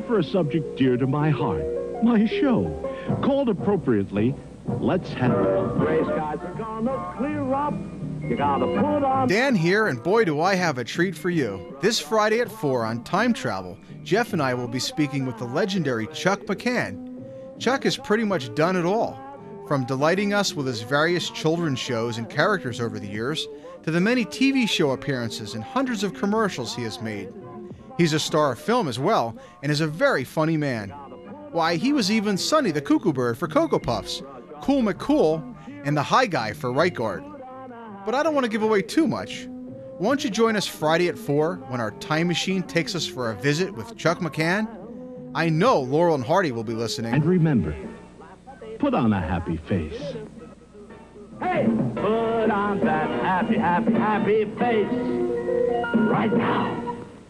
for a subject dear to my heart, my show. Called appropriately, Let's Have Fun. Gray skies are gonna clear up. You gotta put on... Dan here, and boy do I have a treat for you. This Friday at 4 on Time Travel, Jeff and I will be speaking with the legendary Chuck McCann. Chuck has pretty much done it all, from delighting us with his various children's shows and characters over the years, to the many TV show appearances and hundreds of commercials he has made. He's a star of film as well, and is a very funny man. Why, he was even Sonny the Cuckoo Bird for Cocoa Puffs, Cool McCool, and the High Guy for Right Guard. But I don't want to give away too much. Won't you join us Friday at 4 when our time machine takes us for a visit with Chuck McCann? I know Laurel and Hardy will be listening. And remember, put on a happy face. Hey, put on that happy, happy, happy face right now.